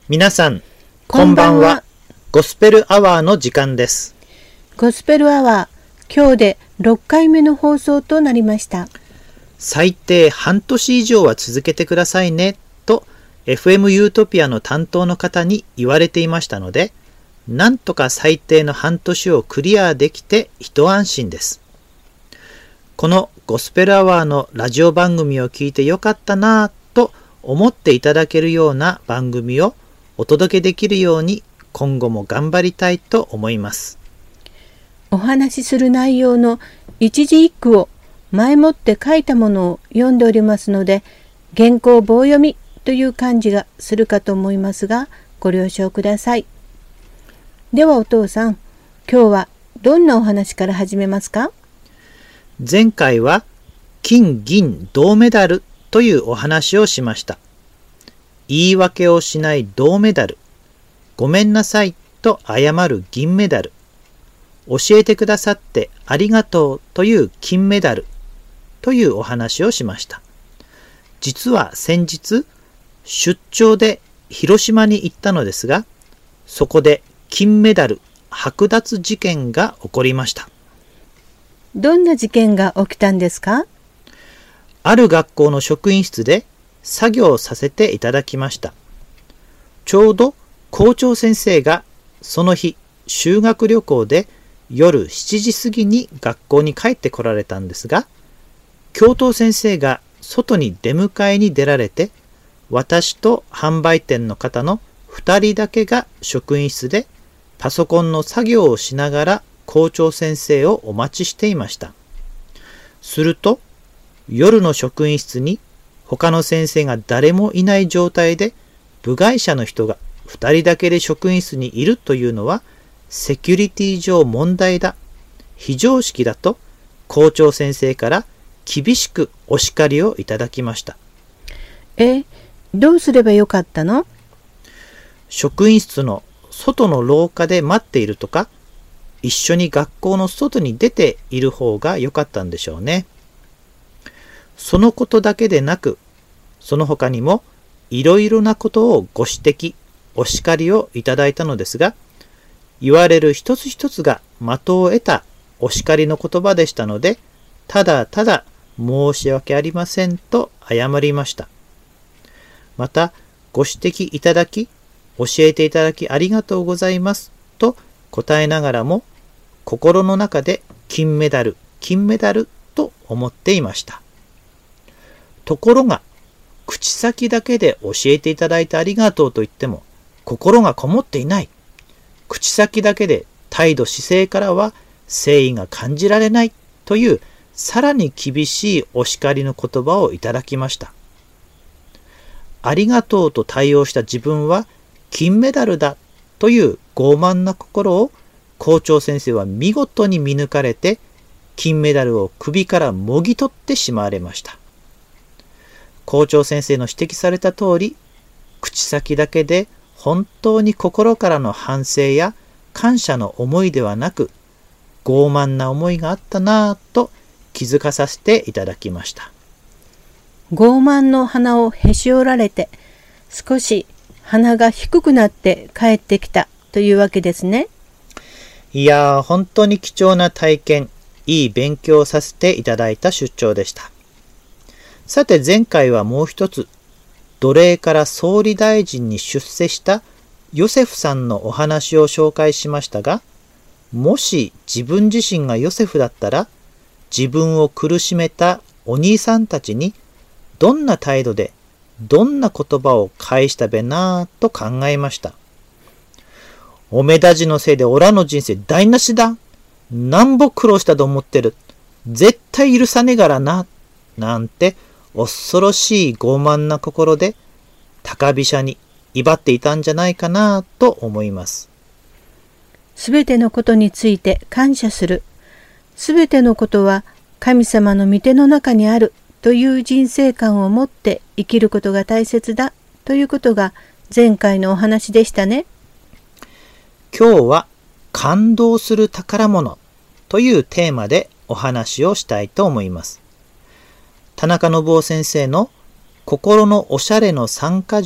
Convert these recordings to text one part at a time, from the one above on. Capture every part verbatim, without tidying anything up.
皆さん、こんばんは。ゴスペルアワーの時間です。 ゴスペルアワー、今日でろっかいめの放送となりました。 最低半年以上は続けてくださいね、と エフエム ユートピアの担当の方に言われていましたので、なんとか最低の半年をクリアできて一安心です。このゴスペルアワーのラジオ番組を聞いてよかったなぁと思っていただけるような番組をお届けできるように今後も頑張りたいと思います。 お話しする内容の一字一句を前もって書いたものを読んでおりますので、原稿棒読みという感じがするかと思いますが、ご了承ください。ではお父さん、今日はどんなお話から始めますか？ 前回は金銀銅メダルというお話をしました。言い訳をしない銅メダル、ごめんなさいと謝る銀メダル、教えてくださってありがとうという金メダルというお話をしました。実は先日出張で広島に行ったのですが、そこで金メダル剥奪事件が起こりました。 どんな事件が起きたんですか？ ある学校の職員室で作業をさせていただきました。ちょうど校長先生がその日修学旅行で夜しちじ過ぎに学校に帰ってこられたんですが、教頭先生が外に出迎えに出られて、私と販売店の方のふたりだけが職員室でパソコンの作業をしながら校長先生をお待ちしていました。すると夜の職員室に他の先生が誰もいない状態で部外者の人がふたりだけで職員室にいるというのはセキュリティ上問題だ、非常識だと校長先生から厳しくお叱りをいただきました。 え、どうすればよかったの？ 職員室の外の廊下で待っているとか、一緒に学校の外に出ている方が良かったんでしょうね。そのことだけでなく、その他にもいろいろなことをご指摘、お叱りをいただいたのですが、言われる一つ一つが的を得たお叱りの言葉でしたので、ただただ申し訳ありませんと謝りました。また、ご指摘いただき、教えていただきありがとうございますと答えながらも、心の中で金メダル、金メダルと思っていました。ところが、口先だけで教えていただいてありがとうと言っても、心がこもっていない。口先だけで態度姿勢からは誠意が感じられないというさらに厳しいお叱りの言葉をいただきました。ありがとうと対応した自分は金メダルだという傲慢な心を校長先生は見事に見抜かれて、金メダルを首からもぎ取ってしまわれました。校長先生の指摘された通り、口先だけで本当に心からの反省や感謝の思いではなく、傲慢な思いがあったなぁと気づかさせていただきました。 傲慢の鼻をへし折られて、少し鼻が低くなって帰ってきたというわけですね。 いやー、本当に貴重な体験、いい勉強をさせていただいた出張でした。さて前回はもう一つ、奴隷から総理大臣に出世したヨセフさんのお話を紹介しましたが、もし自分自身がヨセフだったら、自分を苦しめたお兄さんたちにどんな態度でどんな言葉を返したべなぁと考えました。おめだじのせいでオラの人生台無しだ。なんぼ苦労したと思ってる。絶対許さねえからな。なんて恐ろしい傲慢な心で高飛車に威張っていたんじゃないかなと思います。 すべてのことについて感謝する。すべてのことは神様の御手の中にあるという人生観を持って生きることが大切だということが前回のお話でしたね。 今日は感動する宝物というテーマでお話をしたいと思います。田中信夫先生の心のおしゃれの三か条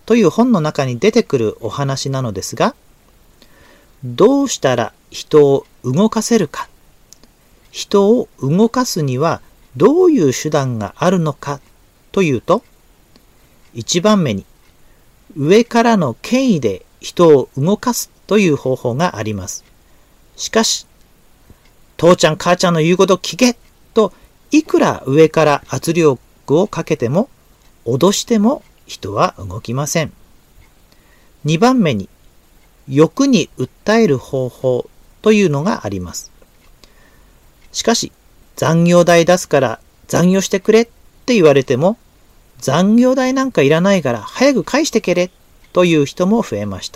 という本の中に出てくるお話なのですが、どうしたら人を動かせるか、人を動かすにはどういう手段があるのかというと、一番目に上からの権威で人を動かすという方法があります。しかし、父ちゃん母ちゃんの言うこと聞けといくら上から圧力をかけても脅しても人は動きません。二番目に欲に訴える方法というのがあります。しかし、残業代出すから残業してくれって言われても、残業代なんかいらないから早く返してけれという人も増えました。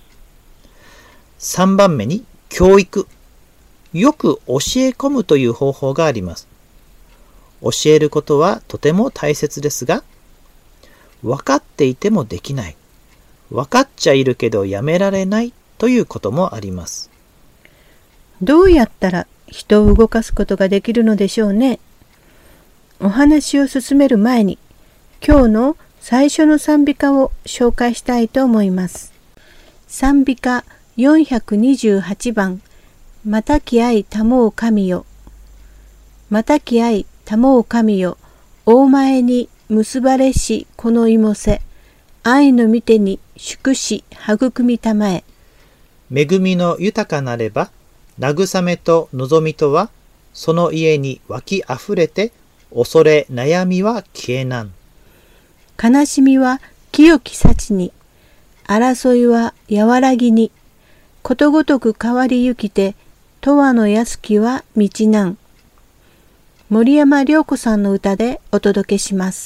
三番目に教育。よく教え込むという方法があります。教えることはとても大切ですが、分かっていてもできない。分かっちゃいるけどやめられないということもあります。 どうやったら人を動かすことができるのでしょうね。お話を進める前に、今日の最初の賛美歌を紹介したいと思います。賛美歌よんひゃくにじゅうはちばん、またきあいたもう神よ。またきあいたもう神よ。大前に結ばれしこのいもせ。愛の御手に祝し育みたまえ。 恵みの豊かなれば、慰めと望みとは、その家に湧きあふれて、恐れ悩みは消えなん。 悲しみは清き幸に、争いは和らぎに、ことごとく変わりゆきて、永遠の安きは道なん。森山良子さんの歌でお届けします。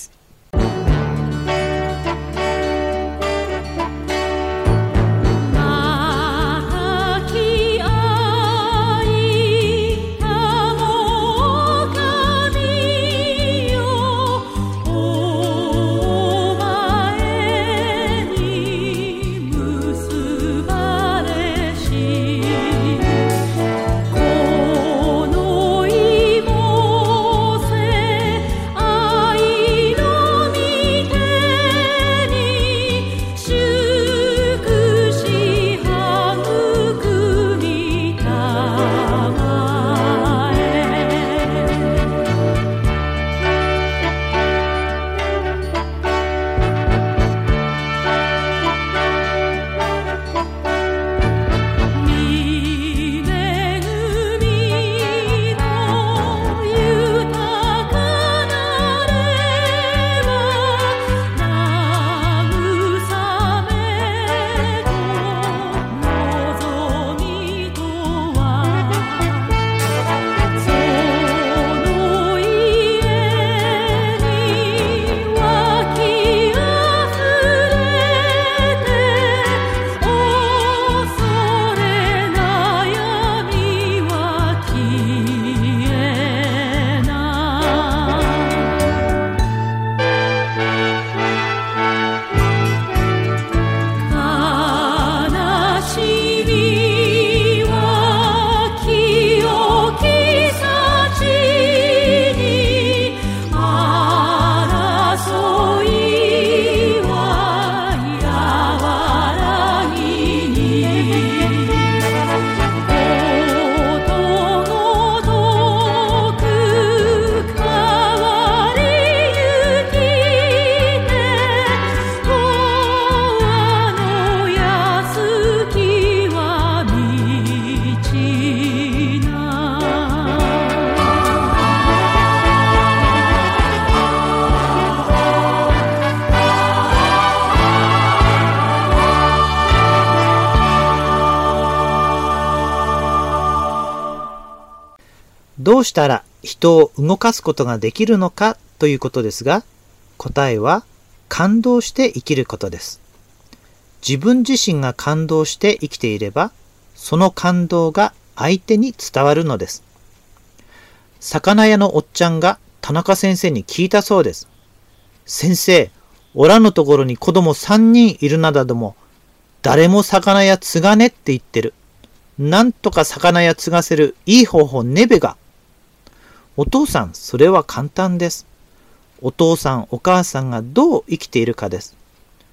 どうしたら人を動かすことができるのかということですが、答えは感動して生きることです。自分自身が感動して生きていれば、その感動が相手に伝わるのです。魚屋のおっちゃんが田中先生に聞いたそうです。先生、おらのところに子供三人いるなだども、誰も魚屋継がねって言ってる。なんとか魚屋継がせるいい方法ねべが。お父さん、それは簡単です。お父さん、お母さんがどう生きているかです。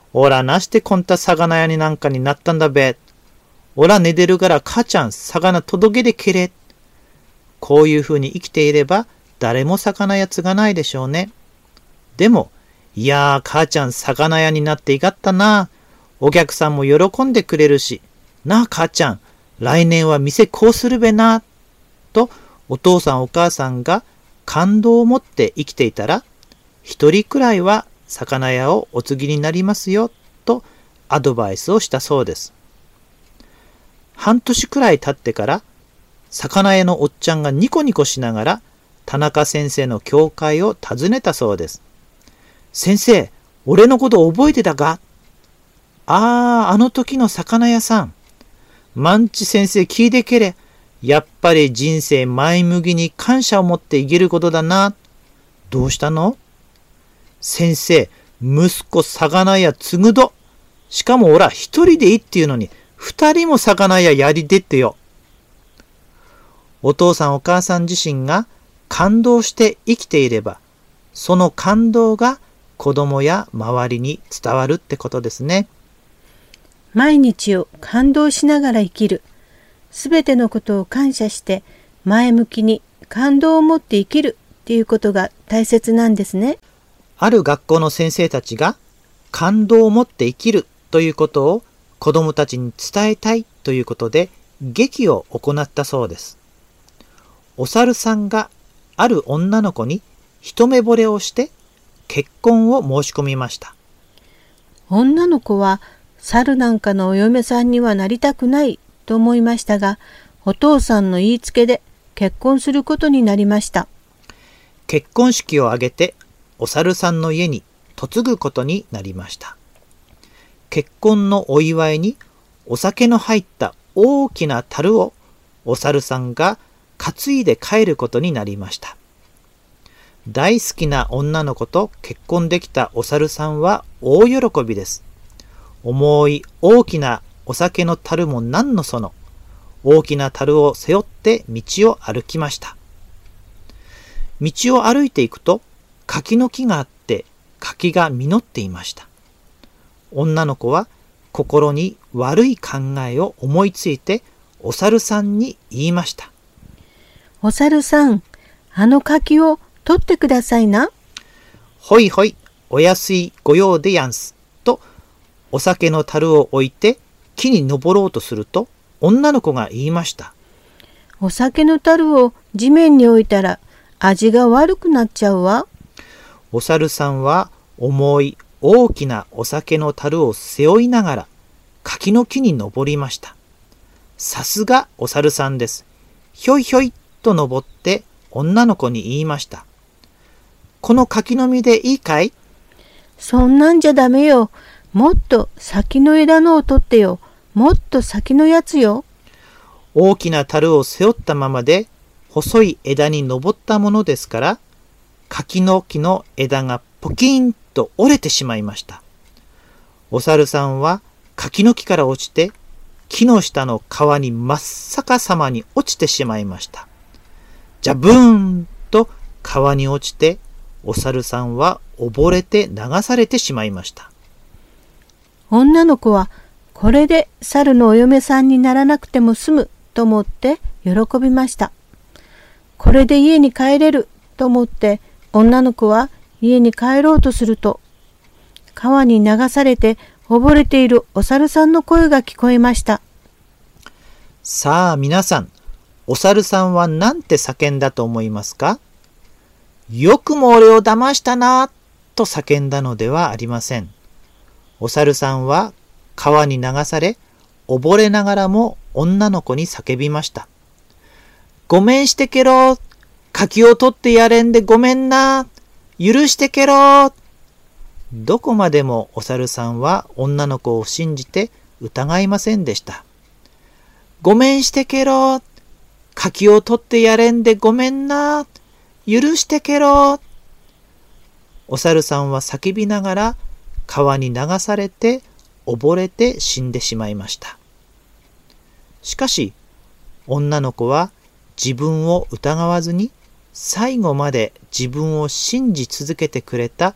おらなしてこんた魚屋になんかになったんだべ。おら寝てるから母ちゃん魚届けでけれ。こういうふうに生きていれば誰も魚屋継がないでしょうね。でも、いやー母ちゃん魚屋になっていかったな。お客さんも喜んでくれるし。なあ母ちゃん、来年は店こうするべな。とお父さんお母さんが感動を持って生きていたら、一人くらいは魚屋をお継ぎになりますよとアドバイスをしたそうです。半年くらい経ってから魚屋のおっちゃんがニコニコしながら田中先生の教会を訪ねたそうです。先生、俺のこと覚えてたか？ああ、あの時の魚屋さん。万地先生聞いてけれ。やっぱり人生前向きに感謝を持って生きることだな。どうしたの？先生、息子魚屋継ぐど。しかもおら一人でいいっていうのに、二人も魚屋やりてってよ。お父さんお母さん自身が感動して生きていれば、その感動が子供や周りに伝わるってことですね。 毎日を感動しながら生きる。すべてのことを感謝して前向きに感動を持って生きるっていうことが大切なんですね。 ある学校の先生たちが感動を持って生きるということを子供たちに伝えたいということで劇を行ったそうです。お猿さんがある女の子に一目惚れをして結婚を申し込みました。 女の子は猿なんかのお嫁さんにはなりたくないと思いましたが、お父さんの言いつけで結婚することになりました。 結婚式を挙げてお猿さんの家に嫁ぐことになりました。結婚のお祝いにお酒の入った大きな樽をお猿さんが担いで帰ることになりました。大好きな女の子と結婚できたお猿さんは大喜びです。重い大きなお酒の樽も何のその、大きな樽を背負って道を歩きました。道を歩いていくと柿の木があって柿が実っていました。女の子は心に悪い考えを思いついてお猿さんに言いました。 お猿さん、あの柿を取ってくださいな。 ほいほい、お安いご用でやんす。とお酒の樽を置いて木に登ろうとすると女の子が言いました。 お酒の樽を地面に置いたら味が悪くなっちゃうわ。 お猿さんは重い大きなお酒の樽を背負いながら柿の木に登りました。さすがお猿さんです。ひょいひょいと登って女の子に言いました。この柿の実でいいかい？ そんなんじゃダメよ。もっと先の枝のを取ってよ。もっと先のやつよ。 大きな樽を背負ったままで細い枝に登ったものですから、柿の木の枝がポキーンと折れてしまいました。お猿さんは柿の木から落ちて木の下の川に真っ逆さまに落ちてしまいました。じゃブーンと川に落ちてお猿さんは溺れて流されてしまいました。 女の子はこれで猿のお嫁さんにならなくても済むと思って喜びました。これで家に帰れると思って女の子は家に帰ろうとすると、川に流されて溺れているお猿さんの声が聞こえました。 さあ皆さん、お猿さんはなんて叫んだと思いますか？よくも俺を騙したなと叫んだのではありません。お猿さんは川に流され、溺れながらも女の子に叫びました。ごめんしてけろ。柿を取ってやれんでごめんな。許してけろ。どこまでもお猿さんは女の子を信じて疑いませんでした。ごめんしてけろ。柿を取ってやれんでごめんな。許してけろ。お猿さんは叫びながら川に流されて溺れて死んでしまいました。しかし女の子は自分を疑わずに最後まで自分を信じ続けてくれた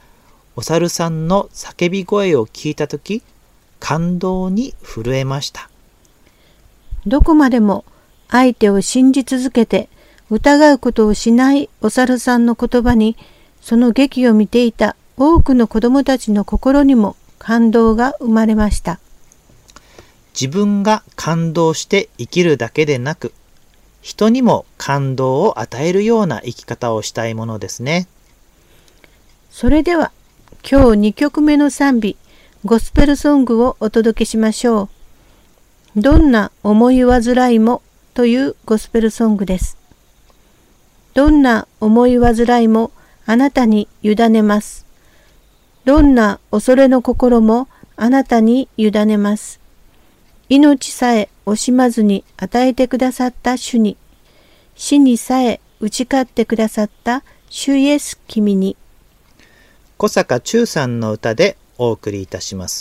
お猿さんの叫び声を聞いたとき、感動に震えました。 どこまでも相手を信じ続けて疑うことをしないお猿さんの言葉に、その劇を見ていた多くの子供たちの心にも感動が生まれました。 自分が感動して生きるだけでなく、人にも感動を与えるような生き方をしたいものですね。 それでは今日にきょくめの賛美、ゴスペルソングをお届けしましょう。どんな思い煩いもというゴスペルソングです。どんな思い煩いもあなたに委ねます。どんな恐れの心もあなたに委ねます。命さえ惜しまずに与えてくださった主に、死にさえ打ち勝ってくださった主イエス君に。 小坂忠さんの歌でお送りいたします。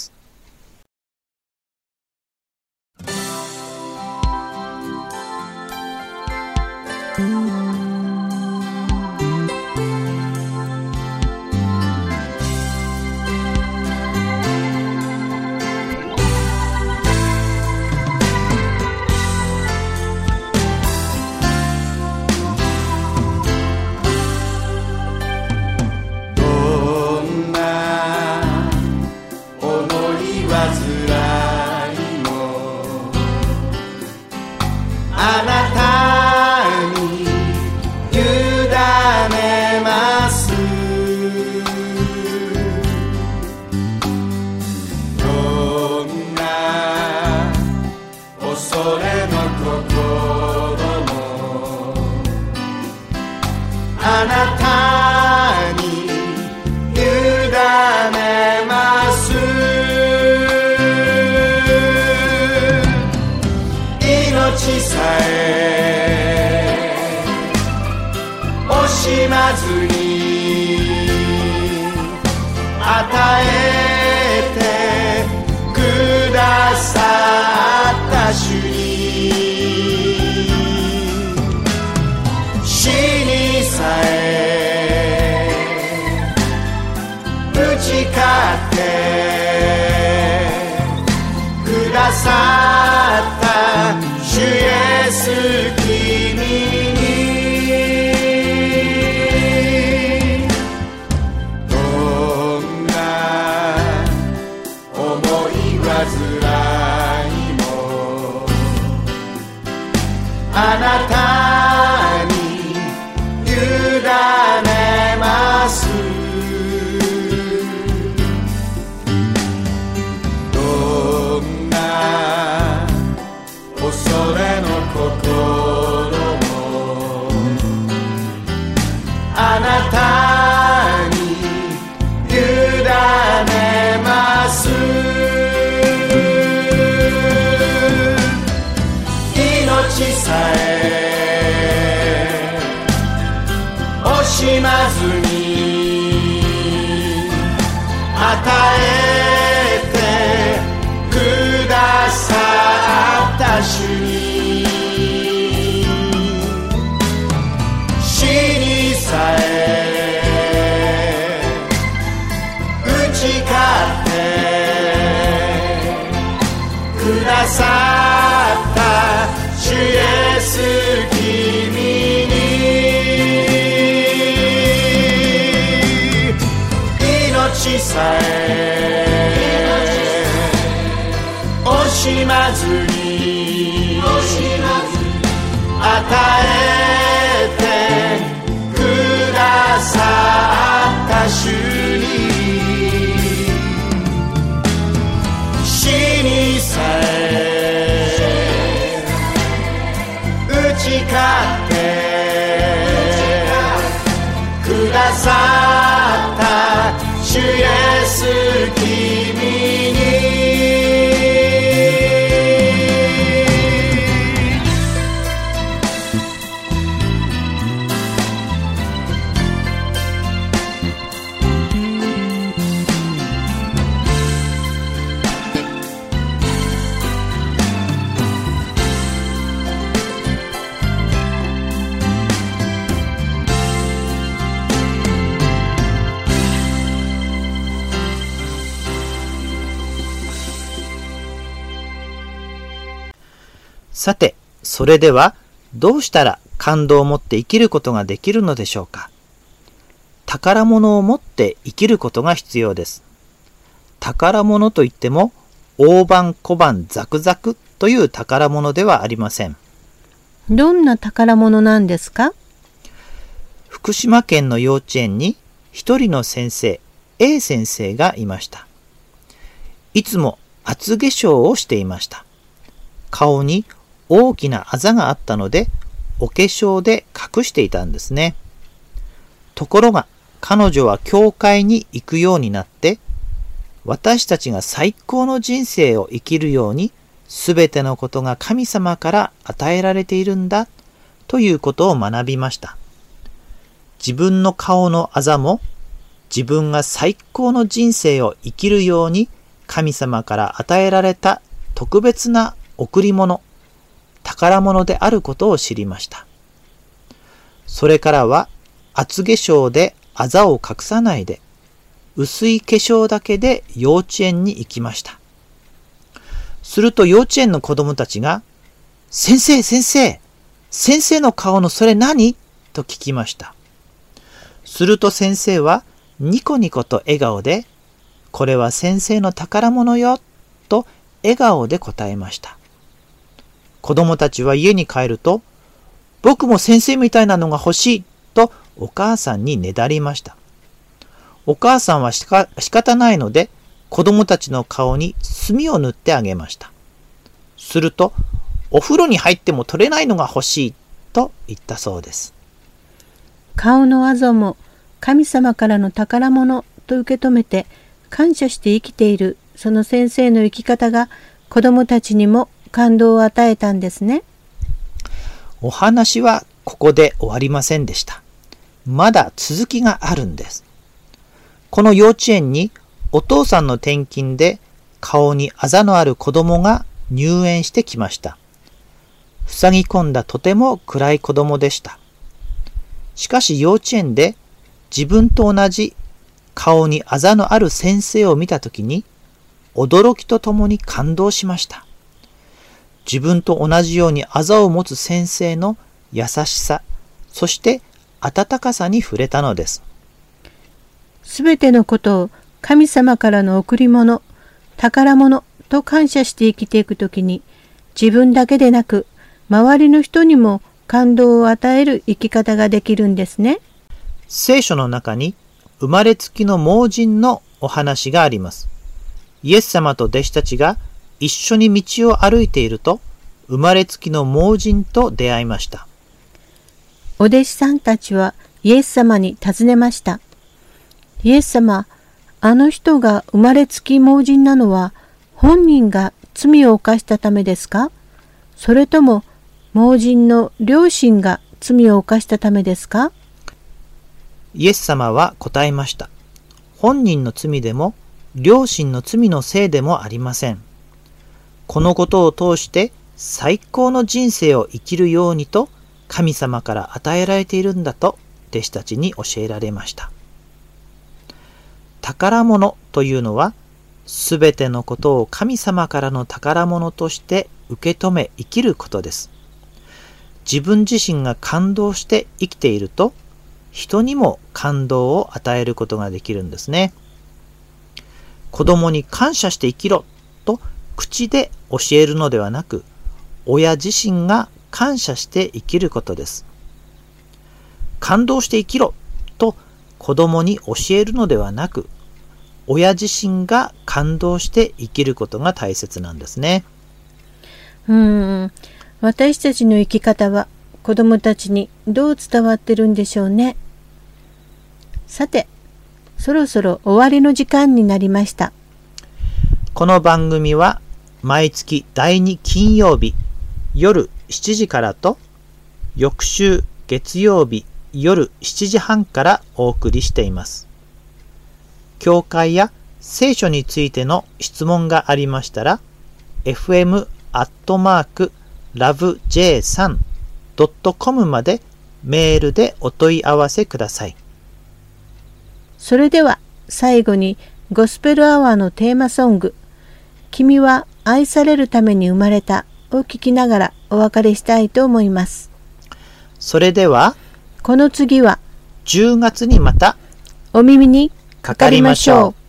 さて、それではどうしたら感動を持って生きることができるのでしょうか。宝物を持って生きることが必要です。宝物といっても大判小判ザクザクという宝物ではありません。 どんな宝物なんですか？ 福島県の幼稚園に一人の先生、A 先生がいました。いつも厚化粧をしていました。顔に大きなあざがあったので、お化粧で隠していたんですね。ところが、彼女は教会に行くようになって、私たちが最高の人生を生きるように、すべてのことが神様から与えられているんだ、ということを学びました。自分の顔のあざも、自分が最高の人生を生きるように、神様から与えられた特別な贈り物、宝物であることを知りました。それからは厚化粧であざを隠さないで、薄い化粧だけで幼稚園に行きました。すると幼稚園の子供たちが、先生先生、先生の顔のそれ何？と聞きました。すると先生はニコニコと笑顔で、これは先生の宝物よ、と笑顔で答えました。子供たちは家に帰ると、僕も先生みたいなのが欲しい、とお母さんにねだりました。お母さんはしか仕方ないので、子供たちの顔に墨を塗ってあげました。すると、お風呂に入っても取れないのが欲しい、と言ったそうです。 顔のあざも神様からの宝物と受け止めて感謝して生きているその先生の生き方が子どもたちにも感動を与えたんですね。 お話はここで終わりませんでした。まだ続きがあるんです。この幼稚園にお父さんの転勤で顔にあざのある子供が入園してきました。ふさぎ込んだとても暗い子供でした。しかし幼稚園で自分と同じ顔にあざのある先生を見たときに驚きとともに感動しました。自分と同じようにあざを持つ先生の優しさ、そして温かさに触れたのです。 すべてのことを神様からの贈り物、宝物と感謝して生きていくときに、自分だけでなく周りの人にも感動を与える生き方ができるんですね。 聖書の中に生まれつきの盲人のお話があります。イエス様と弟子たちが一緒に道を歩いていると、生まれつきの盲人と出会いました。 お弟子さんたちはイエス様に尋ねました。イエス様、あの人が生まれつき盲人なのは本人が罪を犯したためですか？それとも盲人の両親が罪を犯したためですか？ イエス様は答えました。本人の罪でも両親の罪のせいでもありません。このことを通して最高の人生を生きるようにと神様から与えられているんだと弟子たちに教えられました。宝物というのはすべてのことを神様からの宝物として受け止め生きることです。自分自身が感動して生きていると人にも感動を与えることができるんですね。子供に感謝して生きろと口で教えるのではなく、親自身が感謝して生きることです。感動して生きろと子供に教えるのではなく、親自身が感動して生きることが大切なんですね。 うーん、私たちの生き方は子供たちにどう伝わってるんでしょうね。さて、そろそろ終わりの時間になりました。 この番組は毎月だいに金曜日夜しちじからと翌週月曜日夜しちじはんからお送りしています。教会や聖書についての質問がありましたら エフエム アットマーク ラブジェイスリー ドットコム までメールでお問い合わせください。 それでは最後にゴスペルアワーのテーマソング、君は愛されるために生まれたを聞きながらお別れしたいと思います。 それでは、 この次はじゅうがつにまたお耳にかかりましょう。